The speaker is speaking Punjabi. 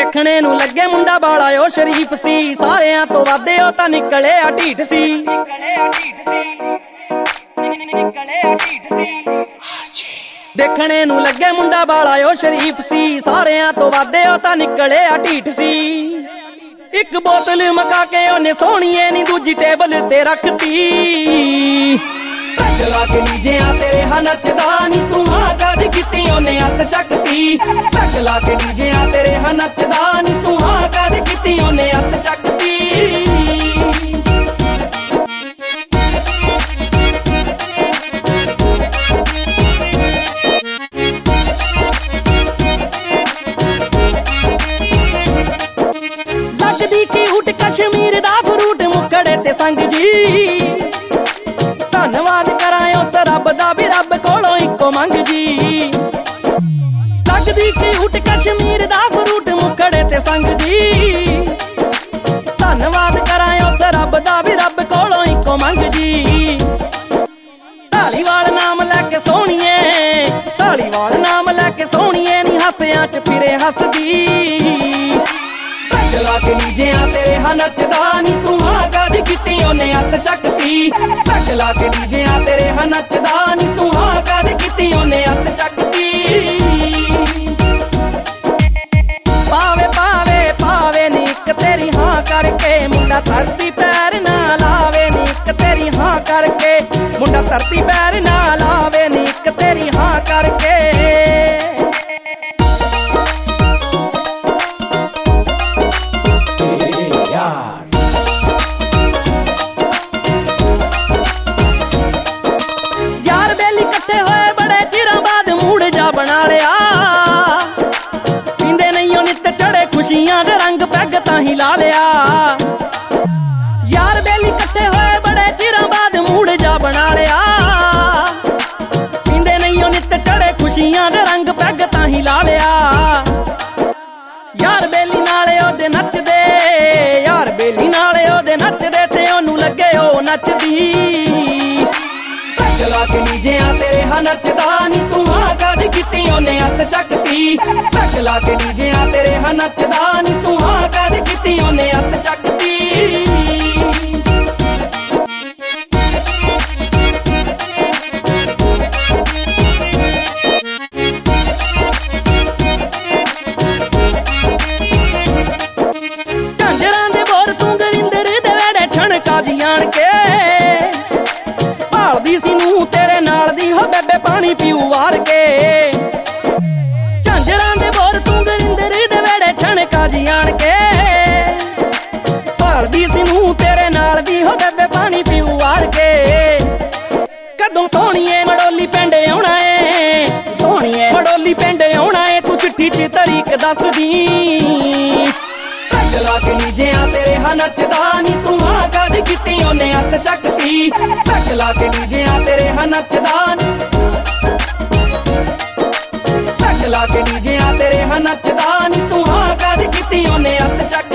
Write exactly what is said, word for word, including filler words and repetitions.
ਦੇਖਣੇ ਨੂੰ ਲੱਗੇ ਮੁੰਡਾ ਬਾਲਾ ਉਹ ਸ਼ਰੀਫ ਸੀ, ਸਾਰਿਆਂ ਤੋਂ ਵੱਧ ਉਹ ਤਾਂ ਨਿਕਲਿਆ ਢੀਠ ਸੀ। ਨਿਕਲਿਆ ਢੀਠ ਸੀ, ਨਿਕਲਿਆ ਢੀਠ ਸੀ। ਦੇਖਣੇ ਨੂੰ ਲੱਗੇ ਮੁੰਡਾ ਬਾਲਾ ਉਹ ਸ਼ਰੀਫ ਸੀ, ਸਾਰਿਆਂ ਤੋਂ ਵੱਧ ਉਹ ਤਾਂ ਨਿਕਲਿਆ ਢੀਠ ਸੀ। ਇੱਕ ਬੋਤਲ ਮਕਾ ਕੇ ਉਹਨੇ ਸੋਹਣੀਏ ਨੀ ਦੂਜੀ ਟੇਬਲ ਤੇ ਰੱਖਤੀ। ਚਲਾ ਕੇ ਨੀਜਿਆਂ ਤੇਰੇ ਹਾਂ ਨੱਚਦਾ ਨੀ ਤੂੰ ਹਾਂ ਗੱਜ ਕੀਤੀ ਉਹਨੇ ਹੱਥ ਚੱਕਤੀ। ਚਲਾ ਕੇ ਨੀਜਿਆਂ ਤੇਰੇ ਹਾਂ ਨੱਚਦਾ ਨੀ ਤੂੰ ਹਾਂ ਗੱਜ ਕੀਤੀ ਉਹਨੇ ਹੱਥ ਚੱਕਤੀ। ਲੱਗਦੀ ਕਿਊਟ ਕਸ਼ਮੀਰ ਦਾ ਫਰੂਟ ਮੁਕੜੇ ਤੇ ਸੰਗ ਜੀ। ਧੰਨਵਾਦ ਕਰਾਂ ਉਸ ਰੱਬ ਦਾ ਵੀ ਰੱਬ ਕੋਲੋਂ ਇੱਕੋ ਮੰਗ ਜੀ। ਲੱਗਦੀ ਕਿਊਟ ਕਸ਼ਮੀਰ ਦਾ ਫਰੂਟ ਮੁਕੜੇ ਤੇ ਸੰਗ ਜੀ। ਧੰਨਵਾਦ ਕਰਾਂ ਉਸ ਰੱਬ ਦਾ ਵੀ ਰੱਬ ਕੋਲੋਂ ਇੱਕੋ ਮੰਗ ਜੀ। ਢਾਲੀਵਾਲ ਨਾਮ ਲੈ ਕੇ ਸੋਹਣੀਏ, ਢਾਲੀਵਾਲ ਨਾਮ ਲੈ ਕੇ ਸੋਹਣੀਏ ਨੀ ਹਾਸਿਆਂ ਚ ਫਿਰੇ ਹੱਸਦੀ। ਚਲਾ ਕੇ ਨੀਜਿਆਂ ਤੇਰੇ ਹਾਂ ਨੱਚਦਾ ਨੀ ਤੂੰ ਹਾਂ ਗੱਜ ਕੀਤੀ ਉਹਨੇ ਹੱਥ ਚੱਕਤੀ। ਚਲਾ ਕੇ ਨੀਜਿਆਂ ਤੇਰੇ ਹਾਂ ਨੱਚਦਾ ਨੀ ਤੂੰ ਹਾਂ ਗੱਜ ਕੀਤੀ ਉਹਨੇ ਹੱਥ ਚੱਕਤੀ। ਪਾਵੇ ਪਾਵੇ ਪਾਵੇ ਨੀ ਇੱਕ ਤੇਰੀ ਹਾਂ ਕਰਕੇ ਮੁੰਡਾ ਧਰਤੀ ਪੈਰ ਨਾ ਲਾਵੇ ਨੀ ਇੱਕ ਤੇਰੀ ਹਾਂ ਕਰਕੇ ਮੁੰਡਾ ਧਰਤੀ ਪੈਰ ਨਾ ਲਾਵੇ ਨੀ ਇੱਕ ਤੇਰੀ ਹਾਂ ਕਰਕੇ। ਯਾਰ ਬੇਲੀ ਇਕੱਠੇ ਹੋਏ ਬੜੇ ਚਿਰਾਂ ਬਾਅਦ ਮੂਡ ਜਾ ਬਣਾ ਲਿਆ। ਪੀਂਦੇ ਨਹੀਂ ਉਹ ਨਿੱਤ ਚੜੇ ਖੁਸ਼ੀਆਂ ਦੇ ਰੰਗ ਪੈਗ ਤਾਂ ਹੀ ਲਾ ਲਿਆ। ਯਾਰ ਬੇਲੀ ਇਕੱਠੇ ਹੋਏ ਬੜੇ ਚਿਰਾਂ ਬਾਅਦ ਮੂਡ ਜਾ ਬਣਾ ਲਿਆ। ਪੀਂਦੇ ਨਹੀਂ ਉਹ ਨਿੱਤ ਚੜੇ ਖੁਸ਼ੀਆਂ ਦੇ ਰੰਗ ਪੈਗ ਤਾਂ ਹੀ ਲਾ ਲਿਆ। ਯਾਰ ਬੇਲੀ ਨਾਲੇ ਉਹਦੇ ਨੱਚਦੇ, ਯਾਰ ਬੇਲੀ ਨਾਲੇ ਉਹਦੇ ਨੱਚਦੇ ਤੇ ਉਹਨੂੰ ਲੱਗੇ ਉਹ ਨੱਚਦੀ। ਚਲਾ ਕੇ ਨੀਜਿਆਂ ਤੇਰੇ ਹਾਂ ਨੱਚਦਾ ਨੀ ਤੂੰ ਹਾਂ ਗੱਜ ਕੀਤੀ ਉਹਨੇ ਹੱਥ ਚੱਕਤੀ। ਚਲਾ ਕੇ ਨੀਜਿਆਂ ਤੇਰੇ ਹਾਂ ਨੱਚਦਾ ਨੀ ਤੂੰ ਹਾਂ ਗੱਜ ਕੀਤੀ ਉਹਨੇ ਹੱਥ ਚੱਕਤੀ। ਝਾਂਜਰਾਂ ਦੇ ਬੋਰ ਤੂੰ ਗਰਿੰਦਰ ਦੇ ਵੇੜੇ ਛਣਕਾ ਦੀ ਆਣ ਕੇ ਭਾਲਦੀ ਸੀ ਨੂੰ ਤੇਰੇ ਨਾਲ ਦੀ ਹੋ ਬੇਬੇ ਪਾਣੀ ਪੀਊ ਵਾਰ ਕੇ। ਝਾਂਜਰਾਂ ਦੇ ਬੋਰ ਤੂੰ ਗਰਿੰਦਰ ਦੇ ਵੇੜੇ ਛਣਕਾ ਦੀ ਆਣ ਕੇ ਭਾਲਦੀ ਸੀ ਨੂੰ ਤੇਰੇ ਨਾਲ ਦੀ ਹੋ ਬੇਬੇ ਪਾਣੀ ਪੀਊ ਵਾਰ ਕੇ। ਕਦੋਂ ਸੋਹਣੀਏ ਮੜੋਲੀ ਪਿੰਡ ਆਉਣਾ ਏ, ਸੋਹਣੀਏ ਮੜੋਲੀ ਪਿੰਡ ਆਉਣਾ ਏ ਤੂੰ ਚਿੱਠੀ ਚ ਤਰੀਕ ਦੱਸਦੀ। ਚਲਾ ਕੇ ਨੀਜਿਆਂ ਤੇਰੇ ਹਾਂ ਨੱਚਦਾ ਨੀ ਤੂੰ ਹਾਂ ਗੱਜ ਕੀਤੀ ਉਹਨੇ ਹੱਥ ਚੱਕਤੀ। ਚਲਾ ਕੇ ਨੀਜਿਆਂ ਤੇਰੇ ਹਾਂ ਨੱਚਦਾ ਨੀ, ਚਲਾ ਕੇ ਨੀਜਿਆਂ ਤੇਰੇ ਹਾਂ ਨੱਚਦਾ ਨੀ ਤੂੰ ਹਾਂ ਗੱਜ ਕੀਤੀ ਉਹਨੇ ਹੱਥ ਚੱਕ